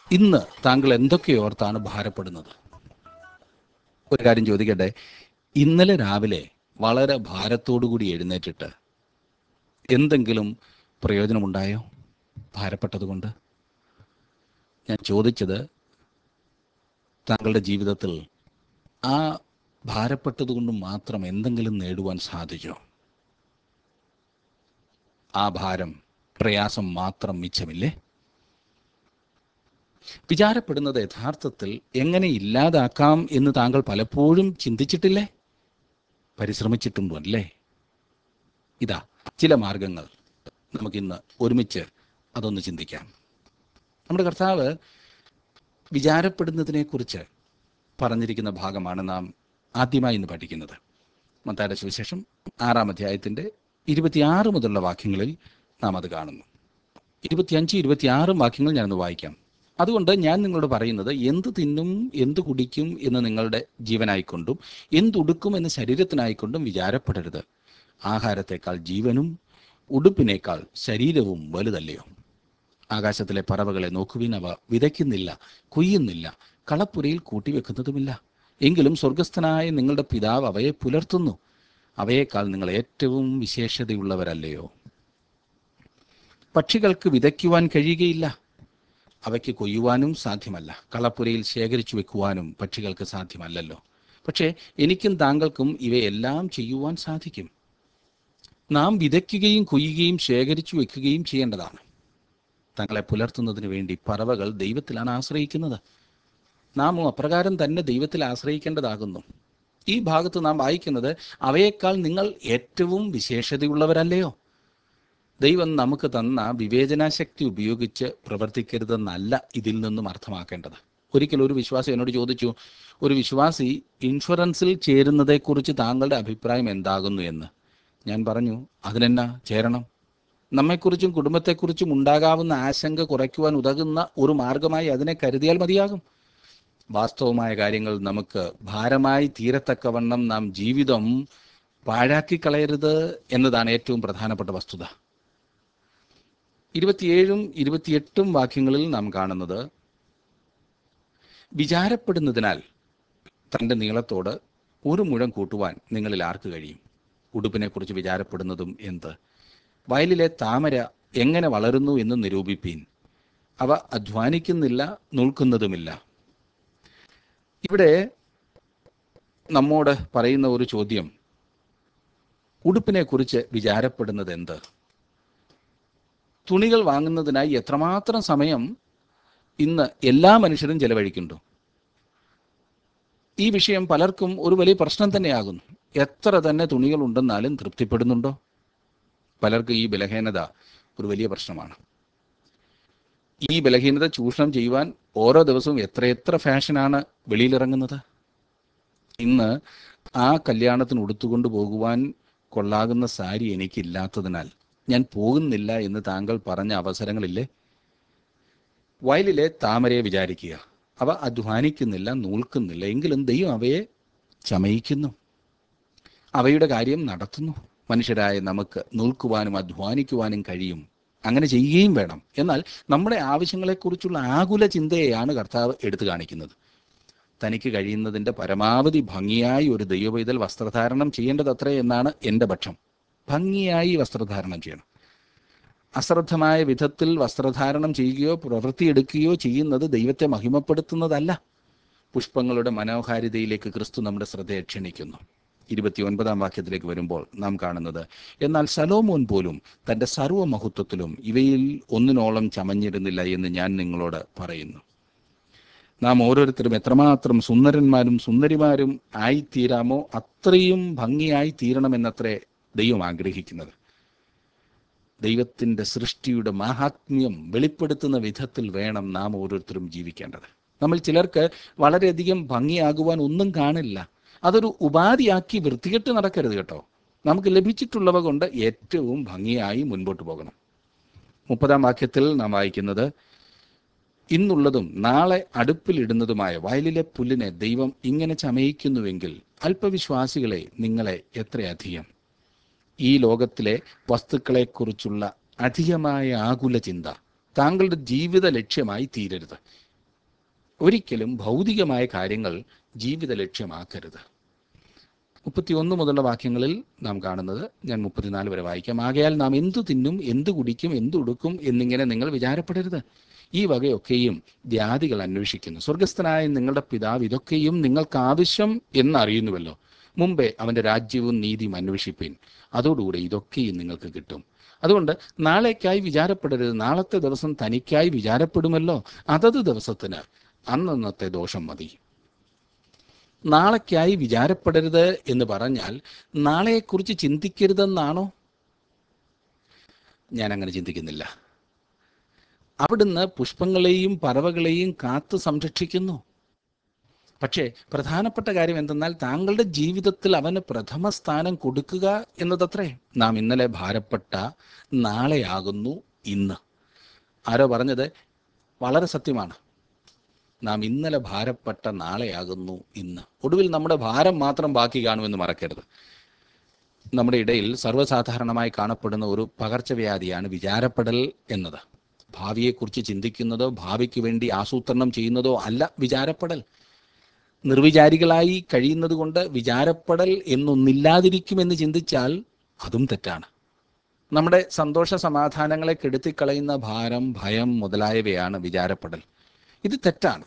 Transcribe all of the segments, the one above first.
ഇന്ന് താങ്കൾ എന്തൊക്കെ ഓർത്താണ് ഭാരപ്പെടുന്നത്? ഒരു കാര്യം ചോദിക്കട്ടെ, ഇന്നലെ രാവിലെ വളരെ ഭാരത്തോടുകൂടി എഴുന്നേറ്റിട്ട് എന്തെങ്കിലും പ്രയോജനമുണ്ടായോ ഭാരപ്പെട്ടതുകൊണ്ട്? ഞാൻ ചോദിച്ചത്, താങ്കളുടെ ജീവിതത്തിൽ ആ ഭാരപ്പെട്ടതുകൊണ്ട് മാത്രം എന്തെങ്കിലും നേടുവാൻ സാധിച്ചോ? ആ ഭാരം, പ്രയാസം മാത്രം മിച്ചമില്ലേ? വിചാരപ്പെടുന്നത് യഥാർത്ഥത്തിൽ എങ്ങനെ ഇല്ലാതാക്കാം എന്ന് താങ്കൾ പലപ്പോഴും ചിന്തിച്ചിട്ടില്ലേ? പരിശ്രമിച്ചിട്ടുണ്ടോ അല്ലേ? ഇതാ ചില മാർഗങ്ങൾ നമുക്കിന്ന് ഒരുമിച്ച് അതൊന്ന് ചിന്തിക്കാം. നമ്മുടെ കർത്താവ് വിചാരപ്പെടുന്നതിനെക്കുറിച്ച് പറഞ്ഞിരിക്കുന്ന ഭാഗമാണ് നാം ആദ്യമായി ഇന്ന് പഠിക്കുന്നത്. മത്തായിയുടെ സുവിശേഷം 6-ാം അധ്യായത്തിൻ്റെ 26 മുതലുള്ള വാക്യങ്ങളിൽ നാം അത് കാണുന്നു. 25-26 വാക്യങ്ങൾ ഞാനൊന്ന് വായിക്കാം. അതുകൊണ്ട് ഞാൻ നിങ്ങളോട് പറയുന്നത്, എന്ത് തിന്നും എന്ത് കുടിക്കും എന്ന് നിങ്ങളുടെ ജീവനായിക്കൊണ്ടും എന്തുടുക്കും എന്ന് ശരീരത്തിനായിക്കൊണ്ടും വിചാരപ്പെടരുത്. ആഹാരത്തേക്കാൾ ജീവനും ഉടുപ്പിനേക്കാൾ ശരീരവും വലുതല്ലയോ? ആകാശത്തിലെ പറവകളെ നോക്കുവിൻ, അവ വിതയ്ക്കുന്നില്ല, കൊയ്യുന്നില്ല, കളപ്പുരയിൽ കൂട്ടിവെക്കുന്നതുമില്ല. എങ്കിലും സ്വർഗസ്ഥനായ നിങ്ങളുടെ പിതാവ് അവയെ പുലർത്തുന്നു. അവയേക്കാൾ നിങ്ങൾ ഏറ്റവും വിശേഷതയുള്ളവരല്ലയോ? പക്ഷികൾക്ക് വിതയ്ക്കുവാൻ കഴിയുകയില്ല, അവയ്ക്ക് കൊയ്യുവാനും സാധ്യമല്ല, കളപ്പുരയിൽ ശേഖരിച്ചു വെക്കുവാനും പക്ഷികൾക്ക് സാധ്യമല്ലല്ലോ. പക്ഷേ എനിക്കും താങ്കൾക്കും ഇവയെല്ലാം ചെയ്യുവാൻ സാധിക്കും. നാം വിതയ്ക്കുകയും കൊയ്യുകയും ശേഖരിച്ചു വെക്കുകയും ചെയ്യേണ്ടതാണ്. തങ്ങളെ പുലർത്തുന്നതിന് വേണ്ടി പറവകൾ ദൈവത്തിലാണ് ആശ്രയിക്കുന്നത്. നാമും അപ്രകാരം തന്നെ ദൈവത്തിൽ ആശ്രയിക്കേണ്ടതാകുന്നു. ഈ ഭാഗത്ത് നാം വായിക്കുന്നത്, അവയേക്കാൾ നിങ്ങൾ ഏറ്റവും വിശേഷതയുള്ളവരല്ലയോ? ദൈവം നമുക്ക് തന്ന വിവേചനാശക്തി ഉപയോഗിച്ച് പ്രവർത്തിക്കരുതെന്നല്ല ഇതിൽ നിന്നും അർത്ഥമാക്കേണ്ടത്. ഒരിക്കൽ ഒരു വിശ്വാസി എന്നോട് ചോദിച്ചു, ഒരു വിശ്വാസി ഇൻഷുറൻസിൽ ചേരുന്നതെക്കുറിച്ച് താങ്കളുടെ അഭിപ്രായം എന്താകുന്നു എന്ന്. ഞാൻ പറഞ്ഞു, അതിനെന്നാ ചേരണം? നമ്മെക്കുറിച്ചും കുടുംബത്തെക്കുറിച്ചും ഉണ്ടാകാവുന്ന ആശങ്ക കുറയ്ക്കുവാൻ ഉതകുന്ന ഒരു മാർഗമായി അതിനെ കരുതിയാൽ മതിയാകും. വാസ്തവമായ കാര്യങ്ങൾ നമുക്ക് ഭാരമായി തീരത്തക്കവണ്ണം നാം ജീവിതം പാഴാക്കി കളയരുത് എന്നതാണ് ഏറ്റവും പ്രധാനപ്പെട്ട വസ്തുത. 27-28 വാക്യങ്ങളിൽ നാം കാണുന്നത്, വിചാരപ്പെടുന്നതിനാൽ തൻ്റെ നീളത്തോട് ഒരു മുഴം കൂട്ടുവാൻ നിങ്ങളിൽ ആർക്ക് കഴിയും? ഉടുപ്പിനെക്കുറിച്ച് വിചാരപ്പെടുന്നതും എന്ത്? വയലിലെ താമര എങ്ങനെ വളരുന്നു എന്ന് നിരൂപിപ്പീൻ. അവ അധ്വാനിക്കുന്നില്ല, നൂൽക്കുന്നതുമില്ല. ഇവിടെ നമ്മോട് പറയുന്ന ഒരു ചോദ്യം, ഉടുപ്പിനെക്കുറിച്ച് വിചാരപ്പെടുന്നത് എന്ത്? തുണികൾ വാങ്ങുന്നതിനായി എത്രമാത്രം സമയം ഇന്ന് എല്ലാ മനുഷ്യരും ചെലവഴിക്കുന്നുണ്ടോ? ഈ വിഷയം പലർക്കും ഒരു വലിയ പ്രശ്നം തന്നെയാകുന്നു. എത്ര തന്നെ തുണികൾ ഉണ്ടെന്നാലും തൃപ്തിപ്പെടുന്നുണ്ടോ? പലർക്കും ഈ ബലഹീനത ഒരു വലിയ പ്രശ്നമാണ്. ഈ ബലഹീനത ചൂഷണം ചെയ്യുവാൻ ഓരോ ദിവസവും എത്രയെത്ര ഫാഷനാണ് വെളിയിലിറങ്ങുന്നത്. ഇന്ന് ആ കല്യാണത്തിന് ഉടുത്തുകൊണ്ട് പോകുവാൻ കൊള്ളാകുന്ന സാരി എനിക്കില്ലാത്തതിനാൽ ഞാൻ പോകുന്നില്ല എന്ന് താങ്കൾ പറഞ്ഞ അവസരങ്ങളില്ലേ? വയലിലെ താമരയെ വിചാരിക്കുക, അവ അധ്വാനിക്കുന്നില്ല, നൂൽക്കുന്നില്ല, എങ്കിലും ദൈവം അവയെ ചമയിക്കുന്നു, അവയുടെ കാര്യം നടത്തുന്നു. മനുഷ്യരായ നമുക്ക് നൂൽക്കുവാനും അധ്വാനിക്കുവാനും കഴിയും, അങ്ങനെ ചെയ്യുകയും വേണം. എന്നാൽ നമ്മുടെ ആവശ്യങ്ങളെക്കുറിച്ചുള്ള ആകുല ചിന്തയെയാണ് കർത്താവ് എടുത്തു കാണിക്കുന്നത്. തനിക്ക് കഴിയുന്നതിൻ്റെ പരമാവധി ഭംഗിയായി ഒരു ദൈവപൈതൽ വസ്ത്രധാരണം ചെയ്യേണ്ടതത്രേ എന്നാണ് എൻ്റെ പക്ഷം. ഭംഗിയായി വസ്ത്രധാരണം ചെയ്യണം. അശ്രദ്ധമായ വിധത്തിൽ വസ്ത്രധാരണം ചെയ്യുകയോ പ്രവൃത്തിയെടുക്കുകയോ ചെയ്യുന്നത് ദൈവത്തെ മഹിമപ്പെടുത്തുന്നതല്ല. പുഷ്പങ്ങളുടെ മനോഹാരിതയിലേക്ക് ക്രിസ്തു നമ്മുടെ ശ്രദ്ധയെ ക്ഷണിക്കുന്നു. 29 വാക്യത്തിലേക്ക് വരുമ്പോൾ നാം കാണുന്നത്, എന്നാൽ ശലോമോൻ പോലും തൻ്റെ സർവ്വമഹത്വത്തിലും ഇവയിൽ ഒന്നിനോളം ചമഞ്ഞിരുന്നില്ല എന്ന് ഞാൻ നിങ്ങളോട് പറയുന്നു. നാം ഓരോരുത്തരും എത്രമാത്രം സുന്ദരന്മാരും സുന്ദരിമാരും ആയിത്തീരാമോ അത്രയും ഭംഗിയായി തീരണമെന്നത്രേ ദൈവം ആഗ്രഹിക്കുന്നത്. ദൈവത്തിൻ്റെ സൃഷ്ടിയുടെ മാഹാത്മ്യം വെളിപ്പെടുത്തുന്ന വിധത്തിൽ വേണം നാം ഓരോരുത്തരും ജീവിക്കേണ്ടത്. നമ്മൾ ചിലർക്ക് വളരെയധികം ഭംഗിയാകുവാൻ ഒന്നും കാണില്ല. അതൊരു ഉപാധിയാക്കി വൃത്തികെട്ട് നടക്കരുത് കേട്ടോ. നമുക്ക് ലഭിച്ചിട്ടുള്ളവ കൊണ്ട് ഏറ്റവും ഭംഗിയായി മുൻപോട്ട് പോകണം. 30 വാക്യത്തിൽ നാം വായിക്കുന്നത്, ഇന്നുള്ളതും നാളെ അടുപ്പിലിടുന്നതുമായ വയലിലെ പുല്ലിനെ ദൈവം ഇങ്ങനെ ചമയിക്കുന്നുവെങ്കിൽ അല്പവിശ്വാസികളെ നിങ്ങളെ എത്രയധികം. ഈ ലോകത്തിലെ വസ്തുക്കളെക്കുറിച്ചുള്ള അധികമായ ആകുല ചിന്ത താങ്കളുടെ ജീവിത ലക്ഷ്യമായി തീരരുത്. ഒരിക്കലും ഭൗതികമായ കാര്യങ്ങൾ ജീവിത ലക്ഷ്യമാക്കരുത്. 31 മുതലുള്ള വാക്യങ്ങളിൽ നാം കാണുന്നത്, ഞാൻ 34 വരെ വായിക്കാം. ആകയാൽ നാം എന്തു തിന്നും, എന്തു കുടിക്കും, എന്തു ഉടുക്കും എന്നിങ്ങനെ നിങ്ങൾ വിചാരപ്പെടരുത്. ഈ വകയൊക്കെയും വ്യാധികൾ അന്വേഷിക്കുന്നു. സ്വർഗസ്ഥനായ നിങ്ങളുടെ പിതാവ് ഇതൊക്കെയും നിങ്ങൾക്ക് ആവശ്യം എന്നറിയുന്നുവല്ലോ. മുമ്പേ അവൻ്റെ രാജ്യവും നീതിയും അന്വേഷിപ്പിൻ, അതോടുകൂടെ ഇതൊക്കെയും നിങ്ങൾക്ക് കിട്ടും. അതുകൊണ്ട് നാളേക്കായി വിചാരപ്പെടരുത്. നാളത്തെ ദിവസം തനിക്കായി വിചാരപ്പെടുമല്ലോ. അതത് ദിവസത്തിന് അന്നന്നത്തെ ദോഷം മതി. നാളേക്കായി വിചാരപ്പെടരുത് എന്ന് പറഞ്ഞാൽ നാളെയെക്കുറിച്ച് ചിന്തിക്കരുതെന്നാണോ? ഞാൻ അങ്ങനെ ചിന്തിക്കുന്നില്ല. അവിടുന്ന് പുഷ്പങ്ങളെയും പറവകളെയും കാത്തു സംരക്ഷിക്കുന്നു. പക്ഷേ പ്രധാനപ്പെട്ട കാര്യം എന്തെന്നാൽ താങ്കളുടെ ജീവിതത്തിൽ അവന് പ്രഥമ സ്ഥാനം കൊടുക്കുക എന്നതത്രേ. നാം ഇന്നലെ ഭാരപ്പെട്ട നാളെയാകുന്നു ഇന്ന്. ആരോ പറഞ്ഞത് വളരെ സത്യമാണ്. നാം ഇന്നലെ ഭാരപ്പെട്ട നാളെയാകുന്നു ഇന്ന്. ഒടുവിൽ നമ്മുടെ ഭാരം മാത്രം ബാക്കി കാണുമെന്ന് മറക്കരുത്. നമ്മുടെ ഇടയിൽ സർവ്വസാധാരണമായി കാണപ്പെടുന്ന ഒരു പകർച്ചവ്യാധിയാണ് വിചാരപ്പെടൽ എന്നത്. ഭാവിയെക്കുറിച്ച് ചിന്തിക്കുന്നതോ ഭാവിക്ക് വേണ്ടി ആസൂത്രണം ചെയ്യുന്നതോ അല്ല വിചാരപ്പെടൽ. നിർവിചാരികളായി കഴിയുന്നത് കൊണ്ട് വിചാരപ്പെടൽ എന്നൊന്നില്ലാതിരിക്കുമെന്ന് ചിന്തിച്ചാൽ അതും തെറ്റാണ്. നമ്മുടെ സന്തോഷ സമാധാനങ്ങളെ കെടുത്തിക്കളയുന്ന ഭാരം, ഭയം മുതലായവയാണ് വിചാരപ്പെടൽ. ഇത് തെറ്റാണ്.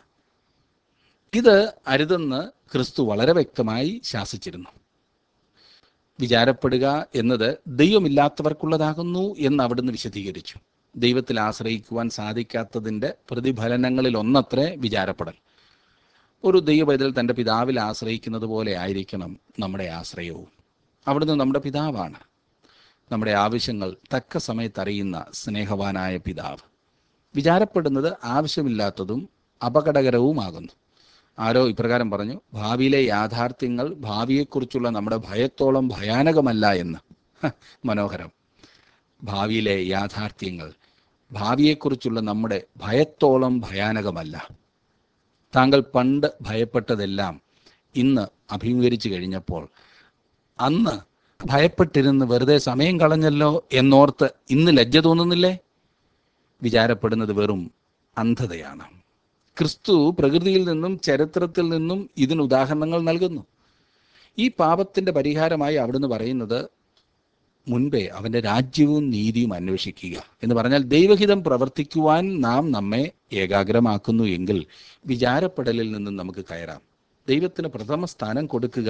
ഇത് അരുതെന്ന് ക്രിസ്തു വളരെ വ്യക്തമായി ശാസിച്ചിരുന്നു. വിചാരപ്പെടുക എന്നത് ദൈവമില്ലാത്തവർക്കുള്ളതാകുന്നു എന്ന് അവിടുന്ന് വിശദീകരിച്ചു. ദൈവത്തിൽ ആശ്രയിക്കുവാൻ സാധിക്കാത്തതിൻ്റെ പ്രതിഫലനങ്ങളിൽ ഒന്നത്രേ വിചാരപ്പെടൽ. ഒരു ദൈവപൈതൽ തൻ്റെ പിതാവിൽ ആശ്രയിക്കുന്നത് പോലെ ആയിരിക്കണം നമ്മുടെ ആശ്രയവും. അവിടുന്ന് നമ്മുടെ പിതാവാണ്. നമ്മുടെ ആവശ്യങ്ങൾ തക്ക സമയത്ത് അറിയുന്ന സ്നേഹവാനായ പിതാവ്. വിചാരപ്പെടുന്നത് ആവശ്യമില്ലാത്തതും അപകടകരവുമാകുന്നു. ആരോ ഇപ്രകാരം പറഞ്ഞു, ഭാവിയിലെ യാഥാർത്ഥ്യങ്ങൾ ഭാവിയെക്കുറിച്ചുള്ള നമ്മുടെ ഭയത്തോളം ഭയാനകമല്ല എന്ന്. മനോഹരം. ഭാവിയിലെ യാഥാർത്ഥ്യങ്ങൾ ഭാവിയെക്കുറിച്ചുള്ള നമ്മുടെ ഭയത്തോളം ഭയാനകമല്ല. താങ്കൾ പണ്ട് ഭയപ്പെട്ടതെല്ലാം ഇന്ന് അഭിമുഖീകരിച്ചു കഴിഞ്ഞപ്പോൾ അന്ന് ഭയപ്പെട്ടിരുന്ന് വെറുതെ സമയം കളഞ്ഞല്ലോ എന്നോർത്ത് ഇന്ന് ലജ്ജ തോന്നുന്നില്ലേ? വിചാരപ്പെടുന്നത് വെറും അന്ധതയാണ്. ക്രിസ്തു പ്രകൃതിയിൽ നിന്നും ചരിത്രത്തിൽ നിന്നും ഇതിന് ഉദാഹരണങ്ങൾ നൽകുന്നു. ഈ പാപത്തിൻ്റെ പരിഹാരമായി അവിടുന്ന് പറയുന്നത്, മുൻപേ അവൻ്റെ രാജ്യവും നീതിയും അന്വേഷിക്കുക എന്ന് പറഞ്ഞാൽ ദൈവഹിതം പ്രവർത്തിക്കുവാൻ നാം നമ്മെ ഏകാഗ്രമാക്കുന്നു എങ്കിൽ വിചാരപ്പെടലിൽ നിന്നും നമുക്ക് കയറാം. ദൈവത്തിന് പ്രഥമ സ്ഥാനം കൊടുക്കുക.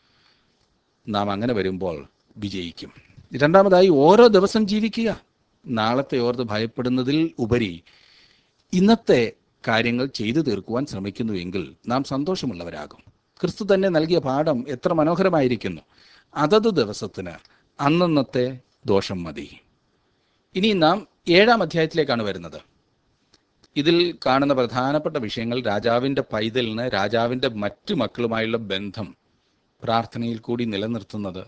നാം അങ്ങനെ വരുമ്പോൾ വിജയിക്കും. രണ്ടാമതായി, ഓരോ ദിവസം ജീവിക്കുക. നാളത്തെ ഓർത്ത് ഭയപ്പെടുന്നതിൽ ഉപരി ഇന്നത്തെ കാര്യങ്ങൾ ചെയ്തു തീർക്കുവാൻ ശ്രമിക്കുന്നു എങ്കിൽ നാം സന്തോഷമുള്ളവരാകും. ക്രിസ്തു തന്നെ നൽകിയ പാഠം എത്ര മനോഹരമായിരിക്കുന്നു. അതത് ദിവസത്തിന് അന്നന്നത്തെ ദോഷം മതി. ഇനി നാം 7-ാം അധ്യായത്തിലേക്കാണ് വരുന്നത്. ഇതിൽ കാണുന്ന പ്രധാനപ്പെട്ട വിഷയങ്ങൾ രാജാവിൻ്റെ പൈതലിന് രാജാവിൻ്റെ മറ്റു മക്കളുമായുള്ള ബന്ധം പ്രാർത്ഥനയിൽ കൂടി നിലനിർത്തുന്നത്,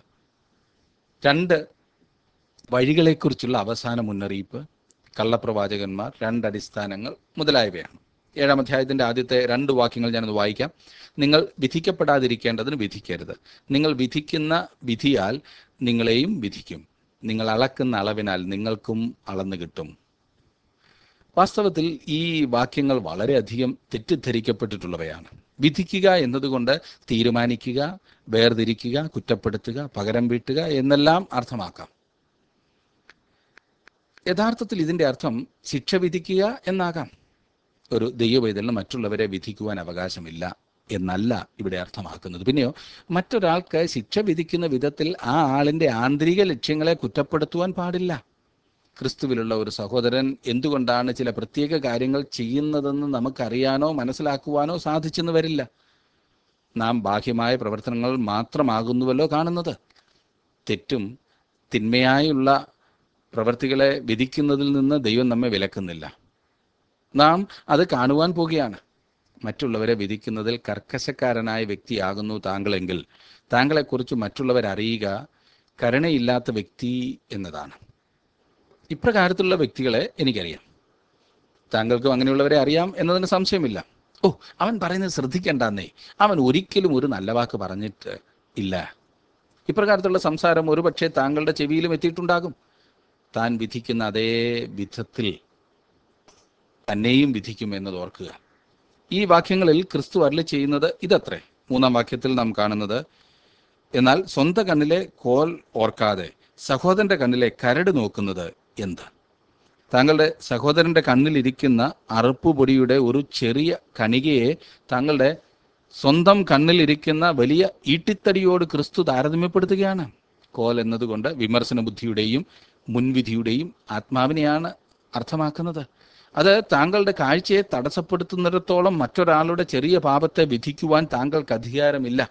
2 വഴികളെക്കുറിച്ചുള്ള അവസാന മുന്നറിയിപ്പ്, കള്ളപ്രവാചകന്മാർ, 2 അടിസ്ഥാനങ്ങൾ മുതലായവയാണ്. 7-ാം അധ്യായത്തിൻ്റെ ആദ്യത്തെ 2 വാക്യങ്ങൾ ഞാനത് വായിക്കാം. നിങ്ങൾ വിധിക്കപ്പെടാതിരിക്കേണ്ടതിന് വിധിക്കരുത്. നിങ്ങൾ വിധിക്കുന്ന വിധിയാൽ നിങ്ങളെയും വിധിക്കും. നിങ്ങൾ അളക്കുന്ന അളവിനാൽ നിങ്ങൾക്കും അളന്നു കിട്ടും. വാസ്തവത്തിൽ ഈ വാക്യങ്ങൾ വളരെയധികം തെറ്റിദ്ധരിക്കപ്പെട്ടിട്ടുള്ളവയാണ്. വിധിക്കുക എന്നതുകൊണ്ട് തീരുമാനിക്കുക, വേർതിരിക്കുക, കുറ്റപ്പെടുത്തുക, പകരം വീട്ടുക എന്നെല്ലാം അർത്ഥമാക്കാം. യഥാർത്ഥത്തിൽ ഇതിൻ്റെ അർത്ഥം ശിക്ഷ വിധിക്കുക എന്നാകാം. ഒരു ദൈവപൈതലിന് മറ്റുള്ളവരെ വിധിക്കുവാൻ അവകാശമില്ല എന്നല്ല ഇവിടെ അർത്ഥമാക്കുന്നത്. പിന്നെയോ മറ്റൊരാൾക്ക് ശിക്ഷ വിധിക്കുന്ന വിധത്തിൽ ആ ആളിൻ്റെ ആന്തരിക ലക്ഷ്യങ്ങളെ കുറ്റപ്പെടുത്തുവാൻ പാടില്ല. ക്രിസ്തുവിലുള്ള ഒരു സഹോദരൻ എന്തുകൊണ്ടാണ് ചില പ്രത്യേക കാര്യങ്ങൾ ചെയ്യുന്നതെന്ന് നമുക്കറിയാനോ മനസ്സിലാക്കുവാനോ സാധിച്ചെന്ന് വരില്ല. നാം ബാഹ്യമായ പ്രവർത്തനങ്ങൾ മാത്രമാകുന്നുവല്ലോ കാണുന്നത്. തെറ്റും തിന്മയായുള്ള പ്രവർത്തികളെ വിധിക്കുന്നതിൽ നിന്ന് ദൈവം നമ്മെ വിലക്കുന്നില്ല. നാം അത് കാണുവാൻ പോകുകയാണ്. മറ്റുള്ളവരെ വിധിക്കുന്നതിൽ കർക്കശക്കാരനായ വ്യക്തിയാകുന്നു താങ്കളെങ്കിൽ താങ്കളെക്കുറിച്ച് മറ്റുള്ളവരറിയുക കരുണയില്ലാത്ത വ്യക്തി എന്നതാണ്. ഇപ്രകാരത്തിലുള്ള വ്യക്തികളെ എനിക്കറിയാം. താങ്കൾക്കും അങ്ങനെയുള്ളവരെ അറിയാം എന്നതിന് സംശയമില്ല. ഓ, അവൻ പറയുന്നത് ശ്രദ്ധിക്കേണ്ടെന്നേ, അവൻ ഒരിക്കലും ഒരു നല്ല വാക്ക് പറഞ്ഞിട്ട് ഇല്ല. ഇപ്രകാരത്തിലുള്ള സംസാരം ഒരുപക്ഷെ താങ്കളുടെ ചെവിയിലും എത്തിയിട്ടുണ്ടാകും. താൻ വിധിക്കുന്ന അതേ വിധത്തിൽ തന്നെയും വിധിക്കും എന്നത് ഓർക്കുക. ഈ വാക്യങ്ങളിൽ ക്രിസ്തു അരുളി ചെയ്യുന്നത് ഇതത്രേ. 3-ാം വാക്യത്തിൽ നാം കാണുന്നത്, എന്നാൽ സ്വന്തം കണ്ണിലെ കോൽ ഓർക്കാതെ സഹോദരന്റെ കണ്ണിലെ കരട് നോക്കുന്നത് എന്ത്? താങ്കളുടെ സഹോദരന്റെ കണ്ണിലിരിക്കുന്ന അറുപ്പുപൊടിയുടെ ഒരു ചെറിയ കണികയെ താങ്കളുടെ സ്വന്തം കണ്ണിലിരിക്കുന്ന വലിയ ഈട്ടിത്തടിയോട് ക്രിസ്തു താരതമ്യപ്പെടുത്തുകയാണ്. കോൽ എന്നതുകൊണ്ട് വിമർശന ബുദ്ധിയുടെയും മുൻവിധിയുടെയും ആത്മാവിനെയാണ് അർത്ഥമാക്കുന്നത്. അത് താങ്കളുടെ കാഴ്ചയെ തടസ്സപ്പെടുത്തുന്നിടത്തോളം മറ്റൊരാളുടെ ചെറിയ പാപത്തെ വിധിക്കുവാൻ താങ്കൾക്ക് അധികാരമില്ല.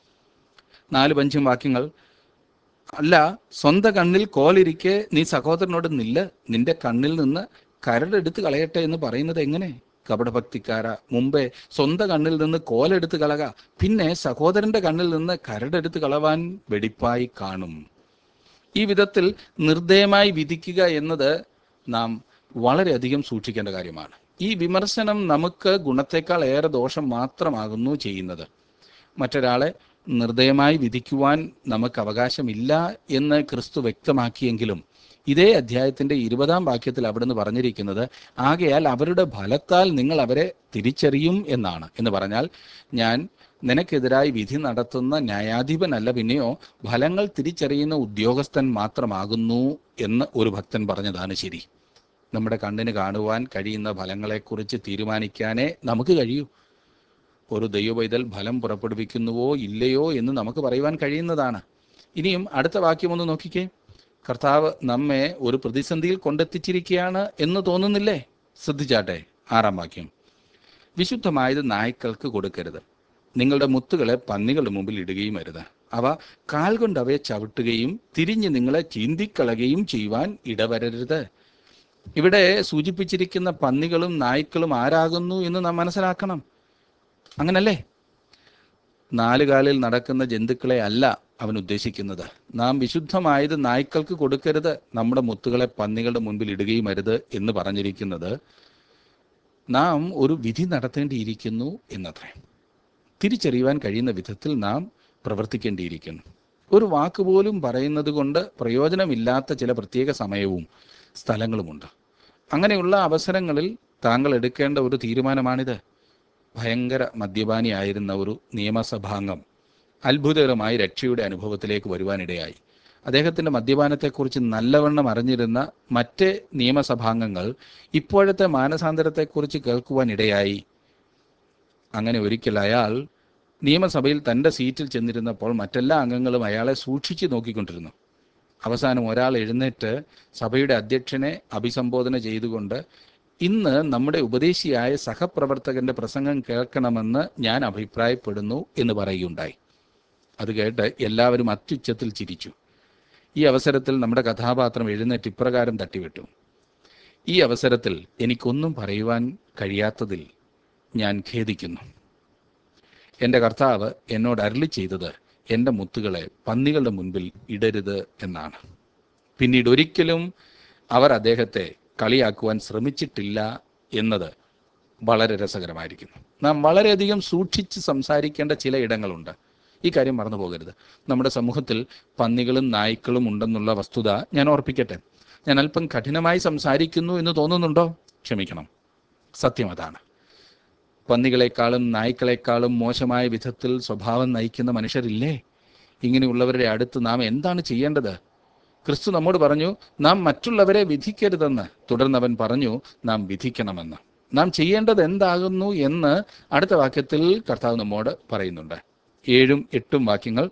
4-5 വാക്യങ്ങൾ, അല്ല സ്വന്തം കണ്ണിൽ കോലിരിക്കെ നീ സഹോദരനോട് നില്ല്, നിന്റെ കണ്ണിൽ നിന്ന് കരടെടുത്ത് കളയട്ടെ എന്ന് പറയുന്നത് എങ്ങനെ? കപടഭക്തിക്കാര, മുമ്പേ സ്വന്തം കണ്ണിൽ നിന്ന് കോലെടുത്ത് കളക, പിന്നെ സഹോദരന്റെ കണ്ണിൽ നിന്ന് കരടെടുത്ത് കളവാൻ വെടിപ്പായി കാണും. ഈ വിധത്തിൽ നിർദ്ദയമായി വിധിക്കുക എന്നത് നാം വളരെയധികം സൂക്ഷിക്കേണ്ട കാര്യമാണ്. ഈ വിമർശനം നമുക്ക് ഗുണത്തേക്കാൾ ഏറെ ദോഷം മാത്രമാകുന്നു ചെയ്യുന്നത്. മറ്റൊരാളെ നിർദ്ദയമായി വിധിക്കുവാൻ നമുക്ക് അവകാശമില്ല എന്ന് ക്രിസ്തു വ്യക്തമാക്കിയെങ്കിലും ഇതേ അധ്യായത്തിന്റെ 20-ാം വാക്യത്തിൽ അവിടുന്ന് പറഞ്ഞിരിക്കുന്നത്, ആകയാൽ അവരുടെ ഫലത്താൽ നിങ്ങൾ അവരെ തിരിച്ചറിയും എന്നാണ്. എന്ന് പറഞ്ഞാൽ, ഞാൻ നിനക്കെതിരായി വിധി നടത്തുന്ന ന്യായാധിപനല്ല, പിന്നെയോ ഫലങ്ങൾ തിരിച്ചറിയുന്ന ഉദ്യോഗസ്ഥൻ മാത്രമാകുന്നു എന്ന് ഒരു ഭക്തൻ പറഞ്ഞതാണ് ശരി. നമ്മുടെ കണ്ണിന് കാണുവാൻ കഴിയുന്ന ഫലങ്ങളെക്കുറിച്ച് തീരുമാനിക്കാനേ നമുക്ക് കഴിയൂ. ഒരു ദൈവപൈതൽ ഫലം പുറപ്പെടുവിക്കുന്നുവോ ഇല്ലയോ എന്ന് നമുക്ക് പറയുവാൻ കഴിയുന്നതാണ്. ഇനിയും അടുത്ത വാക്യം ഒന്ന് നോക്കിക്കേ. കർത്താവ് നമ്മെ ഒരു പ്രതിസന്ധിയിൽ കൊണ്ടെത്തിച്ചിരിക്കുകയാണ് എന്ന് തോന്നുന്നില്ലേ? ശ്രദ്ധിച്ചാട്ടെ, 6-ാം വാക്യം, വിശുദ്ധമായത് നായ്ക്കൾക്ക് കൊടുക്കരുത്, നിങ്ങളുടെ മുത്തുകളെ പന്നികളുടെ മുമ്പിൽ ഇടുകയും അരുത്, അവ കാൽ കൊണ്ട് അവയെ ചവിട്ടുകയും തിരിഞ്ഞ് നിങ്ങളെ ചീന്തിക്കളയുകയും ചെയ്യുവാൻ ഇടവരരുത്. ഇവിടെ സൂചിപ്പിച്ചിരിക്കുന്ന പന്നികളും നായ്ക്കളും ആരാകുന്നു എന്ന് നാം മനസ്സിലാക്കണം. അങ്ങനല്ലേ? 4 കാലിൽ നടക്കുന്ന ജന്തുക്കളെ അല്ല അവൻ ഉദ്ദേശിക്കുന്നത്. നാം വിശുദ്ധമായത് നായ്ക്കൾക്ക് കൊടുക്കരുത്, നമ്മുടെ മുത്തുകളെ പന്നികളുടെ മുൻപിൽ ഇടുകയും അരുത് എന്ന് പറഞ്ഞിരിക്കുന്നത് നാം ഒരു വിധി നടത്തേണ്ടിയിരിക്കുന്നു എന്നത്രേ. തിരിച്ചറിയുവാൻ കഴിയുന്ന വിധത്തിൽ നാം പ്രവർത്തിക്കേണ്ടിയിരിക്കുന്നു. ഒരു വാക്കുപോലും പറയുന്നത് കൊണ്ട് പ്രയോജനമില്ലാത്ത ചില പ്രത്യേക സമയവും സ്ഥലങ്ങളുമുണ്ട്. അങ്ങനെയുള്ള അവസരങ്ങളിൽ താങ്കൾ എടുക്കേണ്ട ഒരു തീരുമാനമാണിത്. ഭയങ്കര മദ്യപാനിയായിരുന്ന ഒരു നിയമസഭാംഗം അത്ഭുതകരമായി രക്ഷയുടെ അനുഭവത്തിലേക്ക് വരുവാനിടയായി. അദ്ദേഹത്തിൻ്റെ മദ്യപാനത്തെക്കുറിച്ച് നല്ലവണ്ണം അറിഞ്ഞിരുന്ന മറ്റ് നിയമസഭാംഗങ്ങൾ ഇപ്പോഴത്തെ മാനസാന്തരത്തെക്കുറിച്ച് കേൾക്കുവാനിടയായി. അങ്ങനെ ഒരിക്കൽ അയാൾ നിയമസഭയിൽ തൻ്റെ സീറ്റിൽ ചെന്നിരുന്നപ്പോൾ മറ്റെല്ലാ അംഗങ്ങളും അയാളെ സൂക്ഷിച്ചു നോക്കിക്കൊണ്ടിരുന്നു. അവസാനം ഒരാൾ എഴുന്നേറ്റ് സഭയുടെ അധ്യക്ഷനെ അഭിസംബോധന ചെയ്തുകൊണ്ട്, ഇന്ന് നമ്മുടെ ഉപദേശിയായ സഹപ്രവർത്തകന്റെ പ്രസംഗം കേൾക്കണമെന്ന് ഞാൻ അഭിപ്രായപ്പെടുന്നു എന്ന് പറയുകയുണ്ടായി. അത് കേട്ട് എല്ലാവരും അത്യുച്ചത്തിൽ ചിരിച്ചു. ഈ അവസരത്തിൽ നമ്മുടെ കഥാപാത്രം എഴുന്നേറ്റ് ഇപ്രകാരം തട്ടിവിട്ടു, ഈ അവസരത്തിൽ എനിക്കൊന്നും പറയുവാൻ കഴിയാത്തതിൽ ഞാൻ ഖേദിക്കുന്നു. എൻ്റെ കർത്താവ് എന്നോട് അരുളി ചെയ്തത് എൻ്റെ മുത്തുകളെ പന്നികളുടെ മുൻപിൽ ഇടരുത് എന്നാണ്. പിന്നീട് ഒരിക്കലും അവർ അദ്ദേഹത്തെ കളിയാക്കുവാൻ ശ്രമിച്ചിട്ടില്ല എന്നത് വളരെ രസകരമായിരിക്കുന്നു. നാം വളരെയധികം സൂക്ഷിച്ച് സംസാരിക്കേണ്ട ചില ഇടങ്ങളുണ്ട്. ഈ കാര്യം മറന്നു പോകരുത്. നമ്മുടെ സമൂഹത്തിൽ പന്നികളും നായ്ക്കളും ഉണ്ടെന്നുള്ള വസ്തുത ഞാൻ ഓർപ്പിക്കട്ടെ. ഞാൻ അല്പം കഠിനമായി സംസാരിക്കുന്നു എന്ന് തോന്നുന്നുണ്ടോ? ക്ഷമിക്കണം, സത്യം അതാണ്. പന്നികളെക്കാളും നായ്ക്കളെക്കാളും മോശമായ വിധത്തിൽ സ്വഭാവം നയിക്കുന്ന മനുഷ്യരില്ലേ? ഇങ്ങനെയുള്ളവരുടെ അടുത്ത് നാം എന്താണ് ചെയ്യേണ്ടത്? ക്രിസ്തു നമ്മോട് പറഞ്ഞു, നാം മറ്റുള്ളവരെ വിധിക്കരുതെന്ന്. തുടർന്ന് അവൻ പറഞ്ഞു, നാം വിധിക്കണമെന്ന്. നാം ചെയ്യേണ്ടത് എന്താകുന്നു എന്ന് അടുത്ത വാക്യത്തിൽ കർത്താവ് നമ്മോട് പറയുന്നുണ്ട്. 7ഉം 8ഉം വാക്യങ്ങൾ,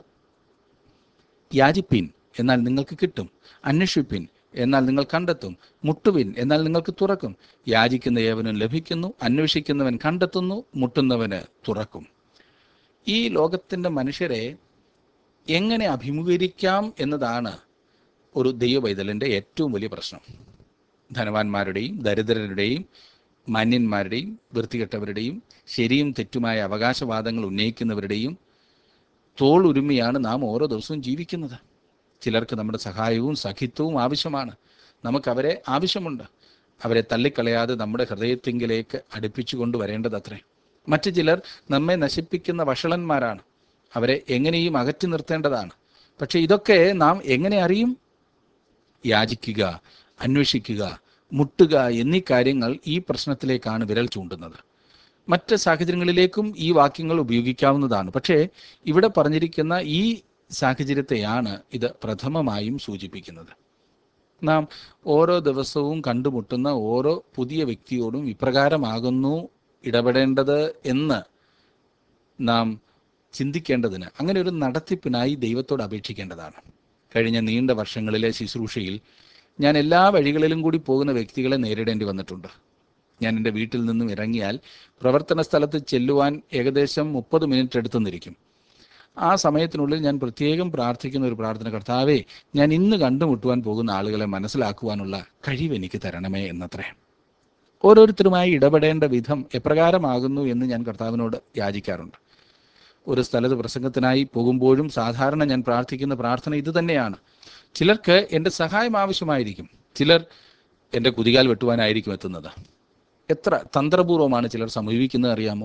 യാചിപ്പിൻ എന്നാൽ നിങ്ങൾക്ക് കിട്ടും, അന്വേഷിപ്പിൻ എന്നാൽ നിങ്ങൾ കണ്ടെത്തും, മുട്ടുവിൻ എന്നാൽ നിങ്ങൾക്ക് തുറക്കും. യാചിക്കുന്ന ഏവനും ലഭിക്കുന്നു, അന്വേഷിക്കുന്നവൻ കണ്ടെത്തുന്നു, മുട്ടുന്നവന് തുറക്കും. ഈ ലോകത്തിൻ്റെ മനുഷ്യരെ എങ്ങനെ അഭിമുഖീകരിക്കാം എന്നതാണ് ഒരു ദൈവപൈതലിൻ്റെ ഏറ്റവും വലിയ പ്രശ്നം. ധനവാന്മാരുടെയും ദരിദ്രരുടെയും മാന്യന്മാരുടെയും വൃത്തികെട്ടവരുടെയും ശരിയും തെറ്റുമായ അവകാശവാദങ്ങൾ ഉന്നയിക്കുന്നവരുടെയും തോളുരുമിയാണ് നാം ഓരോ ദിവസവും ജീവിക്കുന്നത്. ചിലർക്ക് നമ്മുടെ സഹായവും സഖിത്വവും ആവശ്യമാണ്. നമുക്കവരെ ആവശ്യമുണ്ട്. അവരെ തള്ളിക്കളയാതെ നമ്മുടെ ഹൃദയത്തിങ്കിലേക്ക് അടുപ്പിച്ചു കൊണ്ടുവരേണ്ടതത്രേ. മറ്റു ചിലർ നമ്മെ നശിപ്പിക്കുന്ന വഷളന്മാരാണ്. അവരെ എങ്ങനെയും അകറ്റി നിർത്തേണ്ടതാണ്. പക്ഷെ ഇതൊക്കെ നാം എങ്ങനെ അറിയും? യാചിക്കുക, അന്വേഷിക്കുക, മുട്ടുക എന്നീ കാര്യങ്ങൾ ഈ പ്രശ്നത്തിലേക്കാണ് വിരൽ ചൂണ്ടുന്നത്. മറ്റ് സാഹചര്യങ്ങളിലേക്കും ഈ വാക്യങ്ങൾ ഉപയോഗിക്കാവുന്നതാണ്. പക്ഷേ ഇവിടെ പറഞ്ഞിരിക്കുന്ന ഈ സാഹചര്യത്തെയാണ് ഇത് പ്രഥമമായും സൂചിപ്പിക്കുന്നത്. നാം ഓരോ ദിവസവും കണ്ടുമുട്ടുന്ന ഓരോ പുതിയ വ്യക്തിയോടും ഇപ്രകാരമാകുന്നു ഇടപെടേണ്ടത് എന്ന് നാം ചിന്തിക്കേണ്ടതിന്, അങ്ങനെ ഒരു നടത്തിപ്പിനായി ദൈവത്തോട് അപേക്ഷിക്കേണ്ടതാണ്. കഴിഞ്ഞ നീണ്ട വർഷങ്ങളിലെ ശുശ്രൂഷയിൽ ഞാൻ എല്ലാ വഴികളിലും കൂടി പോകുന്ന വ്യക്തികളെ നേരിടേണ്ടി വന്നിട്ടുണ്ട്. ഞാൻ എൻ്റെ വീട്ടിൽ നിന്നും ഇറങ്ങിയാൽ പ്രവർത്തന സ്ഥലത്ത് ചെല്ലുവാൻ ഏകദേശം 30 മിനിറ്റ് എടുത്തെന്നിരിക്കും. ആ സമയത്തിനുള്ളിൽ ഞാൻ പ്രത്യേകം പ്രാർത്ഥിക്കുന്ന ഒരു പ്രാർത്ഥന, കർത്താവേ, ഞാൻ ഇന്ന് കണ്ടുമുട്ടുവാൻ പോകുന്ന ആളുകളെ മനസ്സിലാക്കുവാനുള്ള കഴിവ് എനിക്ക് തരണമേ എന്നത്രേ. ഓരോരുത്തരുമായി ഇടപെടേണ്ട വിധം എപ്രകാരമാകുന്നു എന്ന് ഞാൻ കർത്താവിനോട് യാചിക്കാറുണ്ട്. ഒരു സ്ഥലത്ത് പ്രസംഗത്തിനായി പോകുമ്പോഴും സാധാരണ ഞാൻ പ്രാർത്ഥിക്കുന്ന പ്രാർത്ഥന ഇത് തന്നെയാണ്. ചിലർക്ക് എൻ്റെ സഹായം ആവശ്യമായിരിക്കും, ചിലർ എൻ്റെ കുതികാൽ വെട്ടുവാനായിരിക്കും എത്തുന്നത്. എത്ര തന്ത്രപൂർവമാണ് ചിലർ സമീപിക്കുന്നത് അറിയാമോ?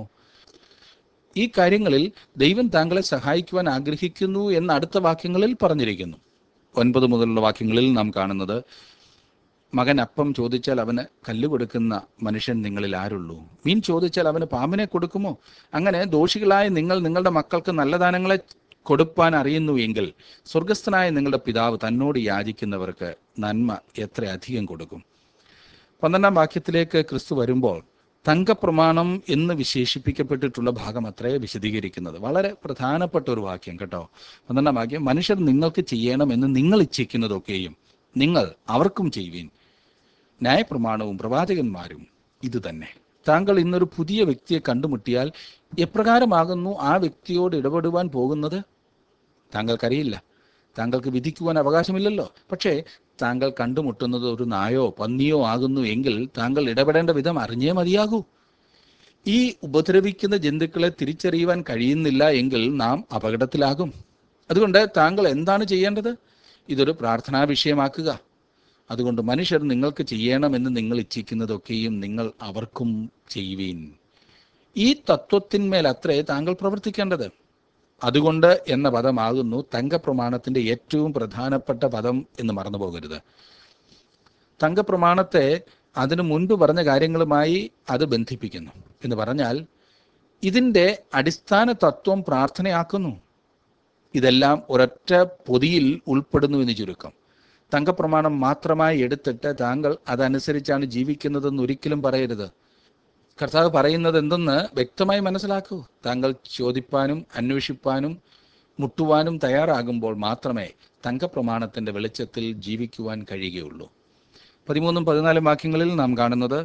ഈ കാര്യങ്ങളിൽ ദൈവം താങ്കളെ സഹായിക്കുവാൻ ആഗ്രഹിക്കുന്നു എന്ന് അടുത്ത വാക്യങ്ങളിൽ പറഞ്ഞിരിക്കുന്നു. 9 മുതലുള്ള വാക്യങ്ങളിൽ നാം കാണുന്നത്, മകൻ അപ്പം ചോദിച്ചാൽ അവന് കല്ല് കൊടുക്കുന്ന മനുഷ്യൻ നിങ്ങളിൽ ആരുള്ളൂ? മീൻ ചോദിച്ചാൽ അവന് പാമ്പിനെ കൊടുക്കുമോ? അങ്ങനെ ദോഷികളായ നിങ്ങൾ നിങ്ങളുടെ മക്കൾക്ക് നല്ല ദാനങ്ങളെ കൊടുപ്പാൻ അറിയുന്നു എങ്കിൽ സ്വർഗസ്ഥനായ നിങ്ങളുടെ പിതാവ് തന്നോട് യാചിക്കുന്നവർക്ക് നന്മ എത്ര അധികം കൊടുക്കും. 12-ാം വാക്യത്തിലേക്ക് ക്രിസ്തു വരുമ്പോൾ തങ്കപ്രമാണം എന്ന് വിശേഷിപ്പിക്കപ്പെട്ടിട്ടുള്ള ഭാഗം അത്രേ വിശദീകരിക്കുന്നത്. വളരെ പ്രധാനപ്പെട്ട ഒരു വാക്യം കേട്ടോ. 12-ാം വാക്യം, മനുഷ്യർ നിങ്ങൾക്ക് ചെയ്യണമെന്ന് നിങ്ങൾ ഇച്ഛിക്കുന്നതൊക്കെയും നിങ്ങൾ അവർക്കും ചെയ്യുവീൻ. ന്യായപ്രമാണവും പ്രവാചകന്മാരും ഇത് തന്നെ. താങ്കൾ ഇന്നൊരു പുതിയ വ്യക്തിയെ കണ്ടുമുട്ടിയാൽ എപ്രകാരമാകുന്നു ആ വ്യക്തിയോട് ഇടപെടുവാൻ പോകുന്നത്? താങ്കൾക്കറിയില്ല, താങ്കൾക്ക് വിധിക്കുവാൻ അവകാശമില്ലല്ലോ. പക്ഷേ താങ്കൾ കണ്ടുമുട്ടുന്നത് ഒരു നായോ പന്നിയോ ആകുന്നു എങ്കിൽ താങ്കൾ ഇടപെടേണ്ട വിധം അറിഞ്ഞേ മതിയാകൂ. ഈ ഉപദ്രവിക്കുന്ന ജന്തുക്കളെ തിരിച്ചറിയുവാൻ കഴിയുന്നില്ല എങ്കിൽ നാം അപകടത്തിലാകും. അതുകൊണ്ട് താങ്കൾ എന്താണ് ചെയ്യേണ്ടത്? ഇതൊരു പ്രാർത്ഥനാ വിഷയമാക്കുക. അതുകൊണ്ട് മനുഷ്യർ നിങ്ങൾക്ക് ചെയ്യണമെന്ന് നിങ്ങൾ ഇച്ഛിക്കുന്നതൊക്കെയും നിങ്ങൾ അവർക്കും ചെയ്യുവീൻ. ഈ തത്വത്തിന്മേൽ അത്രേ താങ്കൾ പ്രവർത്തിക്കേണ്ടത്. അതുകൊണ്ട് എന്ന പദമാകുന്നു തങ്കപ്രമാണത്തിന്റെ ഏറ്റവും പ്രധാനപ്പെട്ട പദം എന്ന് മറന്നു പോകരുത്. തങ്കപ്രമാണത്തെ അതിനു മുൻപ് പറഞ്ഞ കാര്യങ്ങളുമായി അത് ബന്ധിപ്പിക്കുന്നു. എന്ന് പറഞ്ഞാൽ ഇതിൻ്റെ അടിസ്ഥാന തത്വം പ്രാർത്ഥനയാക്കുന്നു. ഇതെല്ലാം ഒരൊറ്റ പൊതിയിൽ ഉൾപ്പെടുന്നു എന്ന് ചുരുക്കം. തങ്കപ്രമാണം മാത്രമായി എടുത്തിട്ട് താങ്കൾ അതനുസരിച്ചാണ് ജീവിക്കുന്നതെന്ന് ഒരിക്കലും പറയരുത്. കർത്താവ് പറയുന്നത് എന്തെന്ന് വ്യക്തമായി മനസ്സിലാക്കൂ. താങ്കൾ ചോദിപ്പാനും അന്വേഷിപ്പാനും മുട്ടുവാനും തയ്യാറാകുമ്പോൾ മാത്രമേ തങ്കപ്രമാണത്തിന്റെ വെളിച്ചത്തിൽ ജീവിക്കുവാൻ കഴിയുകയുള്ളൂ. 13-ഉം 14-ഉം വാക്യങ്ങളിൽ നാം കാണുന്നത്,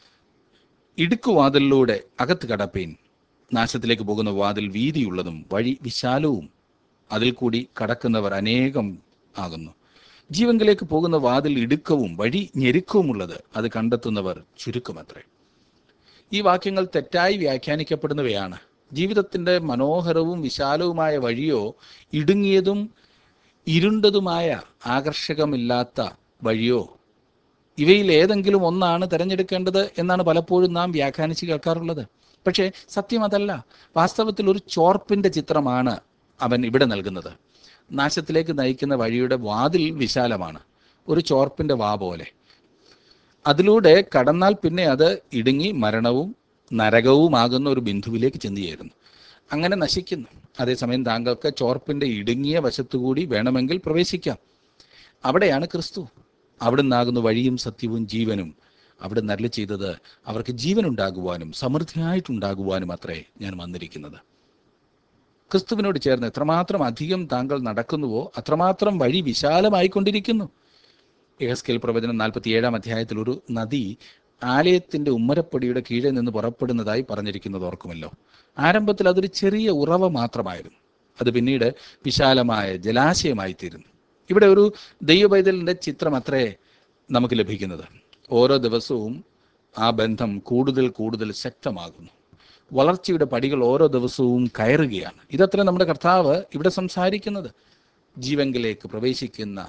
ഇടുക്കുവാതിലിലൂടെ അകത്ത് കടപ്പീൻ. നാശത്തിലേക്ക് പോകുന്ന വാതിൽ വീതിയുള്ളതും വഴി വിശാലവും, അതിൽ കൂടി കടക്കുന്നവർ അനേകം ആകുന്നു. ജീവങ്കിലേക്ക് പോകുന്ന വാതിൽ ഇടുക്കവും വഴി ഞെരുക്കവുമുള്ളത്, അത് കണ്ടെത്തുന്നവർ ചുരുക്കമത്രേ. ഈ വാക്യങ്ങൾ തെറ്റായി വ്യാഖ്യാനിക്കപ്പെടുന്നവയാണ്. ജീവിതത്തിൻ്റെ മനോഹരവും വിശാലവുമായ വഴിയോ ഇടുങ്ങിയതും ഇരുണ്ടതുമായ ആകർഷകമില്ലാത്ത വഴിയോ, ഇവയിൽ ഏതെങ്കിലും ഒന്നാണ് തിരഞ്ഞെടുക്കേണ്ടത് എന്നാണ് പലപ്പോഴും നാം വ്യാഖ്യാനിച്ച് കേൾക്കാറുള്ളത്. പക്ഷേ സത്യം അതല്ല. വാസ്തവത്തിൽ ഒരു ചോർപ്പിൻ്റെ ചിത്രമാണ് അവൻ ഇവിടെ നൽകുന്നത്. നാശത്തിലേക്ക് നയിക്കുന്ന വഴിയുടെ വാതിൽ വിശാലമാണ്, ഒരു ചോർപ്പിൻ്റെ വാ പോലെ. അതിലൂടെ കടന്നാൽ പിന്നെ അത് ഇടുങ്ങി മരണവും നരകവുമാകുന്ന ഒരു ബിന്ദുവിലേക്ക് ചെന്നു ചേരുന്നു, അങ്ങനെ നശിക്കുന്നു. അതേസമയം താങ്കൾക്ക് ചോർപ്പിൻ്റെ ഇടുങ്ങിയ വശത്തുകൂടി വേണമെങ്കിൽ പ്രവേശിക്കാം. അവിടെയാണ് ക്രിസ്തു. അവിടുന്നാകുന്നു വഴിയും സത്യവും ജീവനും. അവിടെ നല്ല ചെയ്തത് അവർക്ക് ജീവനുണ്ടാകുവാനും സമൃദ്ധിയായിട്ടുണ്ടാകുവാനും അത്രേ ഞാൻ വന്നിരിക്കുന്നത്. ക്രിസ്തുവിനോട് ചേർന്ന് എത്രമാത്രം അധികം താങ്കൾ നടക്കുന്നുവോ അത്രമാത്രം വഴി വിശാലമായിക്കൊണ്ടിരിക്കുന്നു. യെഹെസ്കേൽ പ്രവചനം 47-ാം അധ്യായത്തിൽ ഒരു നദി ആലയത്തിന്റെ ഉമ്മരപ്പടിയുടെ കീഴിൽ നിന്ന് പുറപ്പെടുന്നതായി പറഞ്ഞിരിക്കുന്നത് ഓർക്കുമല്ലോ. ആരംഭത്തിൽ അതൊരു ചെറിയ ഉറവ മാത്രമായിരുന്നു. അത് പിന്നീട് വിശാലമായ ജലാശയമായി തീരുന്നു. ഇവിടെ ഒരു ദൈവപൈതലിന്റെ ചിത്രം അത്രേ നമുക്ക് ലഭിക്കുന്നത്. ഓരോ ദിവസവും ആ ബന്ധം കൂടുതൽ കൂടുതൽ ശക്തമാകുന്നു. വളർച്ചയുടെ പടികൾ ഓരോ ദിവസവും കയറുകയാണ്. ഇതത്ര നമ്മുടെ കർത്താവ് ഇവിടെ സംസാരിക്കുന്നത്. ജീവങ്കിലേക്ക് പ്രവേശിക്കുന്ന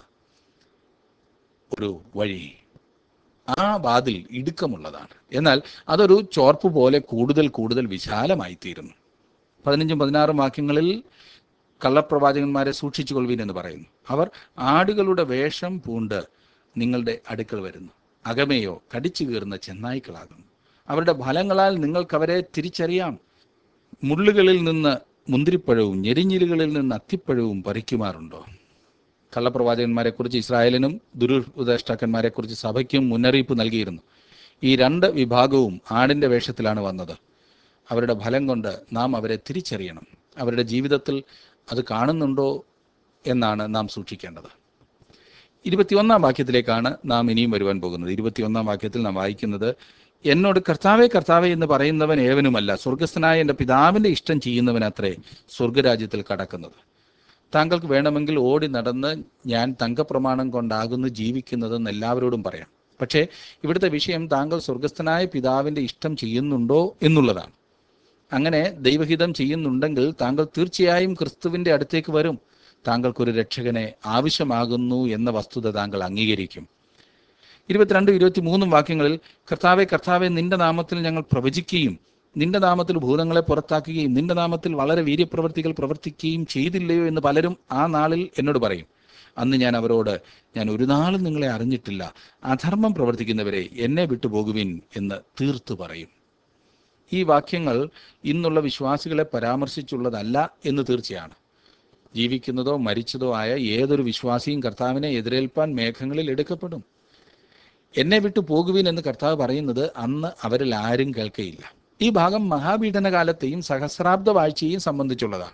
ഒരു വഴി, ആ വാതിൽ ഇടുക്കമുള്ളതാണ്. എന്നാൽ അതൊരു ചോർപ്പ് പോലെ കൂടുതൽ കൂടുതൽ വിശാലമായി തീരുന്നു. 15-ഉം 16-ഉം വാക്യങ്ങളിൽ കള്ളപ്രവാചകന്മാരെ സൂക്ഷിച്ചു കൊള്ളുവീൻ എന്ന് പറയുന്നു. അവർ ആടുകളുടെ വേഷം പൂണ്ട് നിങ്ങളുടെ അടുക്കൽ വരുന്നു, അകമേയോ കടിച്ചു കീറുന്ന ചെന്നായ്ക്കളാകുന്നു. അവരുടെ ഫലങ്ങളാൽ നിങ്ങൾക്കവരെ തിരിച്ചറിയാം. മുള്ളുകളിൽ നിന്ന് മുന്തിരിപ്പഴവും ഞെരിഞ്ഞിലുകളിൽ നിന്ന് അത്തിപ്പഴവും പറിക്കുമാറുണ്ടോ? കള്ളപ്രവാചകന്മാരെക്കുറിച്ച് ഇസ്രായേലിനും ദുരുപദേഷ്ടാക്കന്മാരെക്കുറിച്ച് സഭയ്ക്കും മുന്നറിയിപ്പ് നൽകിയിരുന്നു. ഈ രണ്ട് വിഭാഗവും ആടിൻ്റെ വേഷത്തിലാണ് വന്നത്. അവരുടെ ഫലം കൊണ്ട് നാം അവരെ തിരിച്ചറിയണം. അവരുടെ ജീവിതത്തിൽ അത് കാണുന്നുണ്ടോ എന്നാണ് നാം സൂക്ഷിക്കേണ്ടത്. 21 വാക്യത്തിലേക്കാണ് നാം ഇനിയും വരുവാൻ പോകുന്നത്. 21 വാക്യത്തിൽ നാം വായിക്കുന്നത്, എന്നോട് കർത്താവേ കർത്താവേ എന്ന് പറയുന്നവൻ ഏവനുമല്ല, സ്വർഗസ്ഥനായ എൻ്റെ പിതാവിൻ്റെ ഇഷ്ടം ചെയ്യുന്നവനത്രേ സ്വർഗരാജ്യത്തിൽ കടക്കുന്നത്. താങ്കൾക്ക് വേണമെങ്കിൽ ഓടി നടന്ന് ഞാൻ തങ്കപ്രമാണം കൊണ്ടാകുന്നു ജീവിക്കുന്നതെന്ന് എല്ലാവരോടും പറയാം. പക്ഷേ ഇവിടുത്തെ വിഷയം താങ്കൾ സ്വർഗസ്ഥനായ പിതാവിൻ്റെ ഇഷ്ടം ചെയ്യുന്നുണ്ടോ എന്നുള്ളതാണ്. അങ്ങനെ ദൈവഹിതം ചെയ്യുന്നുണ്ടെങ്കിൽ താങ്കൾ തീർച്ചയായും ക്രിസ്തുവിൻ്റെ അടുത്തേക്ക് വരും. താങ്കൾക്കൊരു രക്ഷകനെ ആവശ്യമാകുന്നു എന്ന വസ്തുത താങ്കൾ അംഗീകരിക്കും. 22, 23 വാക്യങ്ങളിൽ, കർത്താവെ കർത്താവെ നിന്റെ നാമത്തിൽ ഞങ്ങൾ പ്രവചിക്കുകയും നിന്റെ നാമത്തിൽ ഭൂതങ്ങളെ പുറത്താക്കുകയും നിന്റെ നാമത്തിൽ വളരെ വീര്യപ്രവൃത്തികൾ പ്രവർത്തിക്കുകയും ചെയ്തില്ലയോ എന്ന് പലരും ആ നാളിൽ എന്നോട് പറയും. അന്ന് ഞാൻ അവരോട്, ഞാൻ ഒരു നാളും നിങ്ങളെ അറിഞ്ഞിട്ടില്ല, അധർമ്മം പ്രവർത്തിക്കുന്നവരെ എന്നെ വിട്ടുപോകുവിൻ എന്ന് തീർത്തു പറയും. ഈ വാക്യങ്ങൾ ഇന്നുള്ള വിശ്വാസികളെ പരാമർശിച്ചുള്ളതല്ല എന്ന് തീർച്ചയാണ്. ജീവിക്കുന്നതോ മരിച്ചതോ ആയ ഏതൊരു വിശ്വാസിയും കർത്താവിനെ എതിരേൽപ്പാൻ മേഘങ്ങളിൽ എടുക്കപ്പെടും. എന്നെ വിട്ടു പോകുവിൻ എന്ന് കർത്താവ് പറയുന്നത് അന്ന് അവരിൽ ആരും കേൾക്കയില്ല. ഈ ഭാഗം മഹാപീഡന കാലത്തെയും സഹസ്രാബ്ദ വാഴ്ചയെയും സംബന്ധിച്ചുള്ളതാണ്.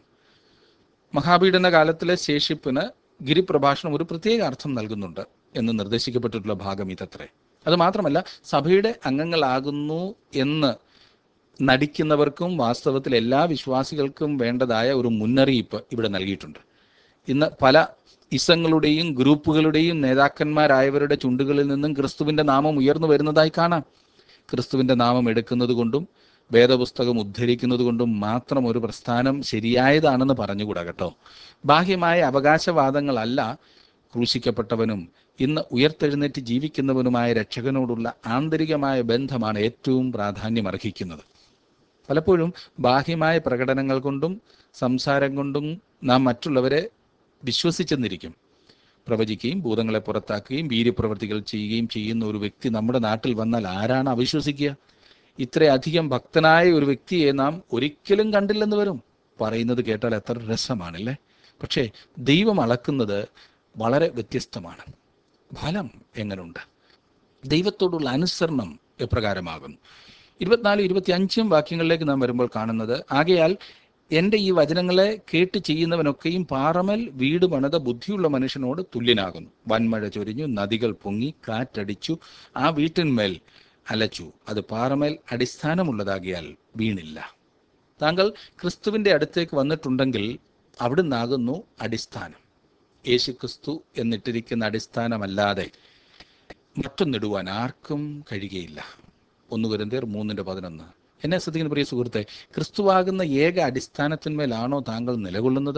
മഹാപീഡന കാലത്തിലെ ശേഷിപ്പിന് ഗിരിപ്രഭാഷണം ഒരു പ്രത്യേക അർത്ഥം നൽകുന്നുണ്ട് എന്ന് നിർദ്ദേശിക്കപ്പെട്ടിട്ടുള്ള ഭാഗം ഇതത്രേ. അത് മാത്രമല്ല, സഭയുടെ അംഗങ്ങളാകുന്നു എന്ന് നടിക്കുന്നവർക്കും വാസ്തവത്തിൽ എല്ലാ വിശ്വാസികൾക്കും വേണ്ടതായ ഒരു മുന്നറിയിപ്പ് ഇവിടെ നൽകിയിട്ടുണ്ട്. ഇന്ന് പല ഇസങ്ങളുടെയും ഗ്രൂപ്പുകളുടെയും നേതാക്കന്മാരായവരുടെ ചുണ്ടുകളിൽ നിന്നും ക്രിസ്തുവിൻ്റെ നാമം ഉയർന്നു വരുന്നതായി കാണാം. ക്രിസ്തുവിൻ്റെ നാമം എടുക്കുന്നത് കൊണ്ടും വേദപുസ്തകം ഉദ്ധരിക്കുന്നത് കൊണ്ടും മാത്രം ഒരു പ്രസ്ഥാനം ശരിയായതാണെന്ന് പറഞ്ഞുകൂടാ കേട്ടോ. ബാഹ്യമായ അവകാശവാദങ്ങളല്ല, ക്രൂശിക്കപ്പെട്ടവനും ഇന്ന് ഉയർത്തെഴുന്നേറ്റ് ജീവിക്കുന്നവനുമായ രക്ഷകനോടുള്ള ആന്തരികമായ ബന്ധമാണ് ഏറ്റവും പ്രാധാന്യമർഹിക്കുന്നത്. പലപ്പോഴും ബാഹ്യമായ പ്രകടനങ്ങൾ കൊണ്ടും സംസാരം കൊണ്ടും നാം മറ്റുള്ളവരെ വിശ്വസിച്ചെന്നിരിക്കും. പ്രവചിക്കുകയും ഭൂതങ്ങളെ പുറത്താക്കുകയും വീര്യപ്രവർത്തികൾ ചെയ്യുകയും ചെയ്യുന്ന ഒരു വ്യക്തി നമ്മുടെ നാട്ടിൽ വന്നാൽ ആരാണ് അവിശ്വസിക്കുക? ഇത്രയധികം ഭക്തനായ ഒരു വ്യക്തിയെ നാം ഒരിക്കലും കണ്ടില്ലെന്ന് വരും. പറയുന്നത് കേട്ടാൽ എത്ര രസമാണല്ലേ. പക്ഷേ ദൈവം അളക്കുന്നത് വളരെ വ്യത്യസ്തമാണ്. ഫലം എങ്ങനുണ്ട്? ദൈവത്തോടുള്ള അനുസരണം എപ്രകാരമാകുന്നു? 24, 25 വാക്യങ്ങളിലേക്ക് നാം വരുമ്പോൾ കാണുന്നത്, ആകയാൽ എൻ്റെ ഈ വചനങ്ങളെ കേട്ട് ചെയ്യുന്നവനൊക്കെയും പാറമേൽ വീട് പണിത ബുദ്ധിയുള്ള മനുഷ്യനോട് തുല്യനാകുന്നു. വൻമഴ ചൊരിഞ്ഞു, നദികൾ പൊങ്ങി, കാറ്റടിച്ചു, ആ വീട്ടിന്മേൽ അലച്ചു. അത് പാറമേൽ അടിസ്ഥാനമുള്ളതാകിയാൽ വീണില്ല. താങ്കൾ ക്രിസ്തുവിൻ്റെ അടുത്തേക്ക് വന്നിട്ടുണ്ടെങ്കിൽ അവിടുന്നാകുന്നു അടിസ്ഥാനം. യേശു ക്രിസ്തു എന്നിട്ടിരിക്കുന്ന അടിസ്ഥാനമല്ലാതെ മറ്റൊന്നിടുവാൻ ആർക്കും കഴിയുകയില്ല. 1 കൊരിന്ത്യർ 3:11. എന്നെ ശ്രദ്ധിക്കുന്ന പ്രിയ സുഹൃത്തെ, ക്രിസ്തുവാകുന്ന ഏക അടിസ്ഥാനത്തിന്മേലാണോ താങ്കൾ നിലകൊള്ളുന്നത്?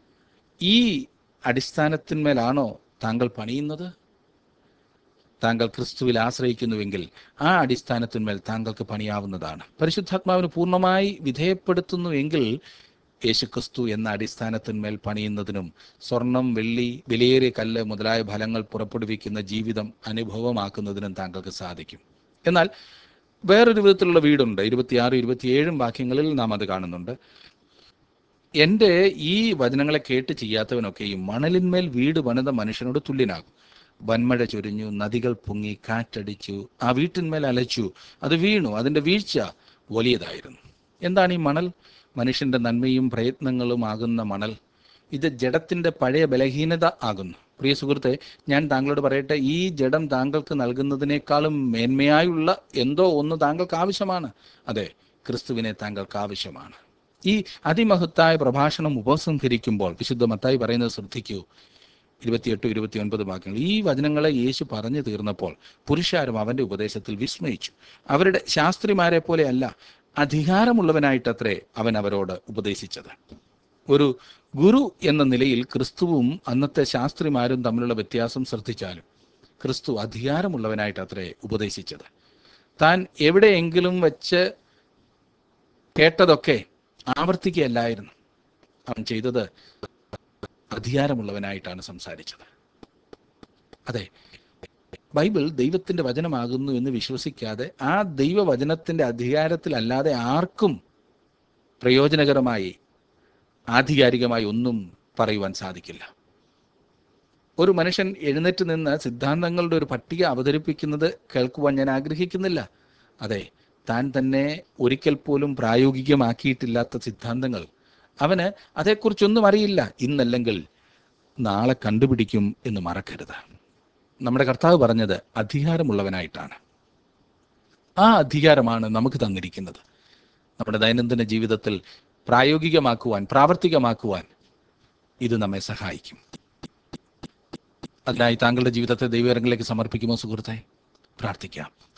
ഈ അടിസ്ഥാനത്തിന്മേലാണോ താങ്കൾ പണിയുന്നത്? താങ്കൾ ക്രിസ്തുവിൽ ആശ്രയിക്കുന്നുവെങ്കിൽ ആ അടിസ്ഥാനത്തിന്മേൽ താങ്കൾക്ക് പണിയാവുന്നതാണ്. പരിശുദ്ധാത്മാവിന് പൂർണ്ണമായി വിധേയപ്പെടുത്തുന്നുവെങ്കിൽ യേശുക്രിസ്തു എന്ന അടിസ്ഥാനത്തിന്മേൽ പണിയുന്നതിനും സ്വർണം, വെള്ളി, വിലയേറിയ കല്ല് മുതലായ ഫലങ്ങൾ പുറപ്പെടുവിക്കുന്ന ജീവിതം അനുഭവമാക്കുന്നതിനും താങ്കൾക്ക് സാധിക്കും. എന്നാൽ വേറൊരു വിധത്തിലുള്ള വീടുണ്ട്. 26, 27 വാക്യങ്ങളിൽ നാം അത് കാണുന്നുണ്ട്. എൻ്റെ ഈ വചനങ്ങളെ കേട്ട് ചെയ്യാത്തവനൊക്കെയും മണലിന്മേൽ വീട് പണിത മനുഷ്യനോട് തുല്യനാകും. വൻമഴ ചൊരിഞ്ഞു, നദികൾ പൊങ്ങി, കാറ്റടിച്ചു, ആ വീട്ടിന്മേൽ അലച്ചു, അത് വീണു, അതിൻ്റെ വീഴ്ച വലിയതായിരുന്നു. എന്താണ് ഈ മണൽ? മനുഷ്യൻ്റെ നന്മയും പ്രയത്നങ്ങളും ആകുന്ന മണൽ. ഇത് ജഡത്തിൻ്റെ പഴയ ബലഹീനത ആകുന്നു. പ്രിയ സുഹൃത്തെ, ഞാൻ താങ്കളോട് പറയട്ടെ, ഈ ജഡം താങ്കൾക്ക് നൽകുന്നതിനേക്കാളും മേന്മയായുള്ള എന്തോ ഒന്ന് താങ്കൾക്ക് ആവശ്യമാണ്. അതെ, ക്രിസ്തുവിനെ താങ്കൾക്ക് ആവശ്യമാണ്. ഈ അതിമഹത്തായ പ്രഭാഷണം ഉപസംഹരിക്കുമ്പോൾ വിശുദ്ധ മത്തായി പറയുന്നത് ശ്രദ്ധിക്കൂ. 28, 29 വാക്യങ്ങൾ. ഈ വചനങ്ങളെ യേശു പറഞ്ഞു തീർന്നപ്പോൾ പുരുഷാരം അവൻ്റെ ഉപദേശത്തിൽ വിസ്മയിച്ചു. അവരുടെ ശാസ്ത്രിമാരെ പോലെ അല്ല, അധികാരമുള്ളവനായിട്ടത്രേ അവൻ അവരോട് ഉപദേശിച്ചത്. ഒരു ഗുരു എന്ന നിലയിൽ ക്രിസ്തുവും അന്നത്തെ ശാസ്ത്രിമാരും തമ്മിലുള്ള വ്യത്യാസം ശ്രദ്ധിച്ചാലും ക്രിസ്തു അധികാരമുള്ളവനായിട്ടത്രേ ഉപദേശിച്ചത്. താൻ എവിടെയെങ്കിലും വെച്ച് കേട്ടതൊക്കെ ആവർത്തിക്കുകയല്ലായിരുന്നു. അവൻ ചെയ്തത് അധികാരമുള്ളവനായിട്ടാണ് സംസാരിച്ചത്. അതെ, ബൈബിൾ ദൈവത്തിൻ്റെ വചനമാകുന്നു എന്ന് വിശ്വസിക്കാതെ ആ ദൈവവചനത്തിൻ്റെ അധികാരത്തിലല്ലാതെ ആർക്കും പ്രയോജനകരമായി ആധികാരികമായി ഒന്നും പറയുവാൻ സാധിക്കില്ല. ഒരു മനുഷ്യൻ എഴുന്നേറ്റ് നിന്ന് സിദ്ധാന്തങ്ങളുടെ ഒരു പട്ടിക അവതരിപ്പിക്കുന്നത് കേൾക്കുവാൻ ഞാൻ ആഗ്രഹിക്കുന്നില്ല. അതെ, താൻ തന്നെ ഒരിക്കൽ പോലും പ്രായോഗികമാക്കിയിട്ടില്ലാത്ത സിദ്ധാന്തങ്ങൾ അവന് അതേക്കുറിച്ചൊന്നും അറിയില്ല. ഇന്നല്ലെങ്കിൽ നാളെ കണ്ടുപിടിക്കും എന്ന് മറക്കരുത്. നമ്മുടെ കർത്താവ് പറഞ്ഞത് അധികാരമുള്ളവനായിട്ടാണ്. ആ അധികാരമാണ് നമുക്ക് തന്നിരിക്കുന്നത്. നമ്മുടെ ദൈനംദിന ജീവിതത്തിൽ പ്രായോഗികമാക്കുവാൻ, പ്രാവർത്തികമാക്കുവാൻ ഇത് നമ്മെ സഹായിക്കും. അതിനായി താങ്കളുടെ ജീവിതത്തെ ദൈവകരങ്ങളിലേക്ക് സമർപ്പിക്കുമോ സുഹൃത്തെ? പ്രാർത്ഥിക്കാം.